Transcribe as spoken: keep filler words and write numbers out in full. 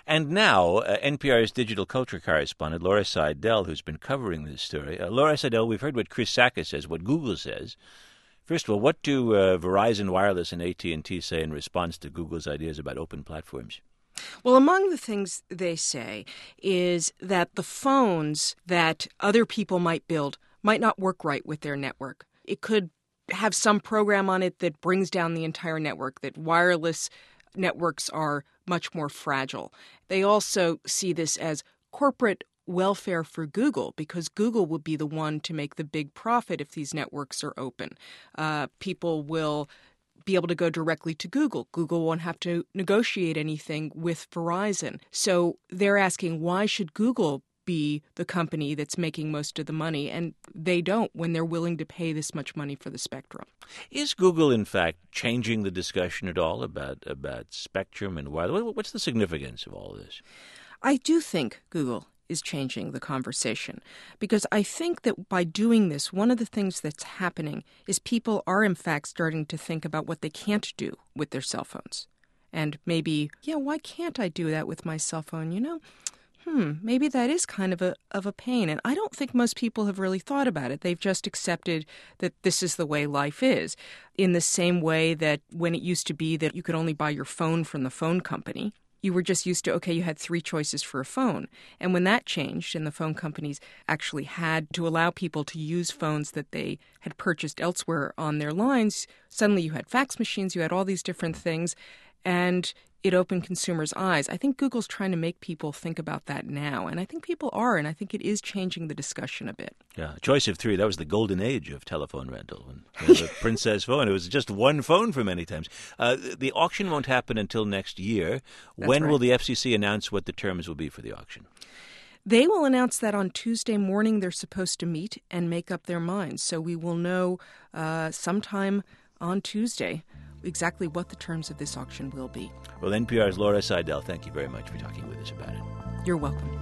And now, uh, N P R's digital culture correspondent, Laura Seidel, who's been covering this story. Uh, Laura Seidel, we've heard what Chris Sacca says, what Google says. First of all, what do uh, Verizon Wireless and A T and T say in response to Google's ideas about open platforms? Well, among the things they say is that the phones that other people might build might not work right with their network. It could have some program on it that brings down the entire network, that wireless networks are much more fragile. They also see this as corporate welfare for Google, because Google will be the one to make the big profit if these networks are open. Uh, people will be able to go directly to Google. Google won't have to negotiate anything with Verizon. So they're asking, why should Google be the company that's making most of the money? And they don't when they're willing to pay this much money for the spectrum. Is Google, in fact, changing the discussion at all about, about spectrum and wireless? What's the significance of all this? I do think Google is changing the conversation, because I think that by doing this, one of the things that's happening is people are in fact starting to think about what they can't do with their cell phones. And maybe, yeah, why can't I do that with my cell phone? You know, hmm, maybe that is kind of a of a pain. And I don't think most people have really thought about it. They've just accepted that this is the way life is, in the same way that when it used to be that you could only buy your phone from the phone company, you were just used to, okay, you had three choices for a phone. And when that changed and the phone companies actually had to allow people to use phones that they had purchased elsewhere on their lines, suddenly you had fax machines, you had all these different things, and it opened consumers' eyes. I think Google's trying to make people think about that now, and I think people are, and I think it is changing the discussion a bit. Yeah, choice of three, that was the golden age of telephone rental. When you know, the Princess phone, it was just one phone for many times. Uh, the auction won't happen until next year. That's when right. will the F C C announce what the terms will be for the auction? They will announce that on Tuesday morning. They're supposed to meet and make up their minds. So we will know uh, sometime on Tuesday exactly what the terms of this auction will be. Well, N P R's Laura Seidel, thank you very much for talking with us about it. You're welcome.